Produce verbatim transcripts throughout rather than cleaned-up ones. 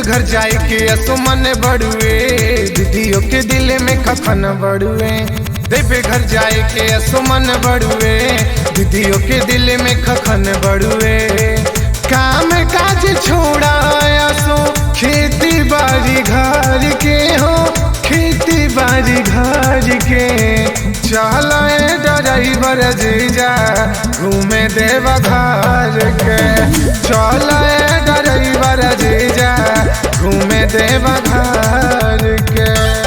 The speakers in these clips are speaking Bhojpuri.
घर जाए के असुमन बड़ुए, दीदियों के दिल में खखन बड़ुए। देवे घर जाए के असुमन बड़ुए, दीदियों के दिल में खखन बड़ुए। काम काज छोड़ा सो खेती बाड़ी घर के हो, खेती बाड़ी घर के। चल ड्राइवर जीजा घूमे देवा घर के, चल ड्राइवर जीजा घूमे देवा घर के।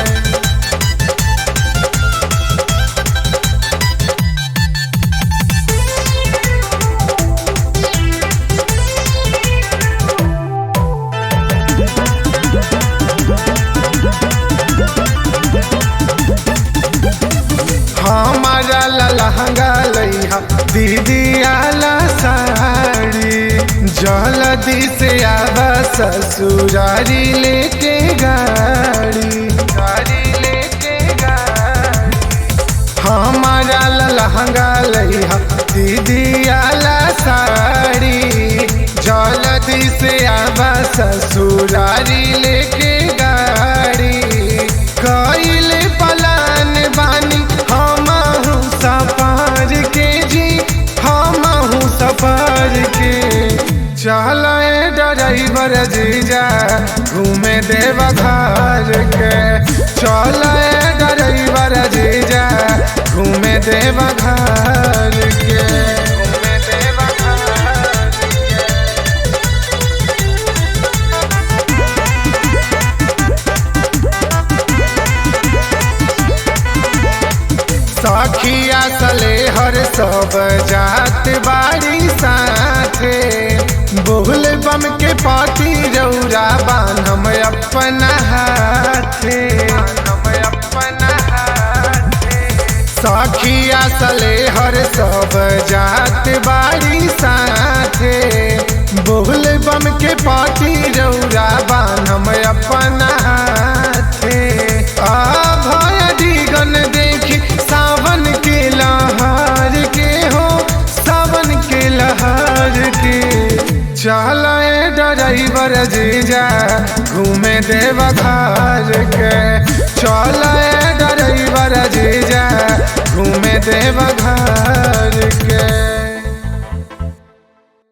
हमारा लहंगा लइहा दीदी आला साड़ी, जल्दी से आवा ससुरारी लेके गाड़ी, गाड़ी लेके गाड़ी। हमारा लहंगा लइहा दीदी आला साड़ी, जल्दी से आवा ससुरारी लेके गाड़ी। कइले पलान बानी सफर के जी, हम सफर के। चल ड्राइवर जीजा घूमे देवा घर के, चल ड्राइवर जीजा घूमे देवा घर के, घूमे देवा घर के। सखिया सले हर सब जात बाड़ी साथे, बोल बम के पाटी रौरा बान्हम अपना हाथे, बान्हम अपना हाथे। सखिया सले हर सब जात बाड़ी साथे, बोल बम के पाटी रौरा बान्हम अपना हाथे। आ भय दिगन देखी सावन के लहर के हो, सावन के लहर के। चल ड्राइवर जीजा घूमे देवा घर के, चल ड्राइवर जीजा घूमे देवा घर के।